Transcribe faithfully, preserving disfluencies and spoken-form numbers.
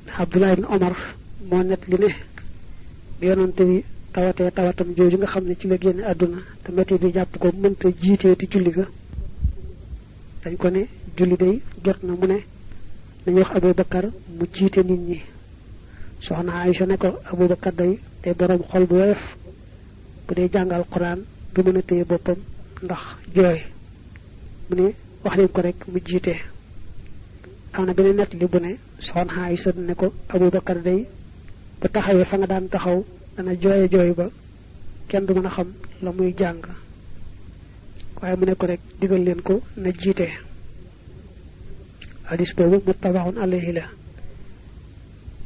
Abdullah ibn Omar moo net li ne bi yonante bi tawatee tawatam jooju nga xam ne ci la génne àdduna te metti bi jàpp ko mënta jiitee ti julli ga dañ ko ne julli day jot na mu ne dañu wax Abu Bakar mu jiite nit ñi soxna Aïcha ne ko Abu Bakar day te borom xol bu woyof bu dee jàngal Quran du mën a téye boppam ndax jooy mu ne wax leen ko rek mu jiite am na beneen nett li bu ne soxna Aïcha ne ko Abu Bakar day bu taxawee fa nga daan taxaw dana jooye jooy ba kenn du mën a xam la muy jàng waaye mu ne ko rek digal leen ko na jiite hadis boobu muttafaqun alayhi la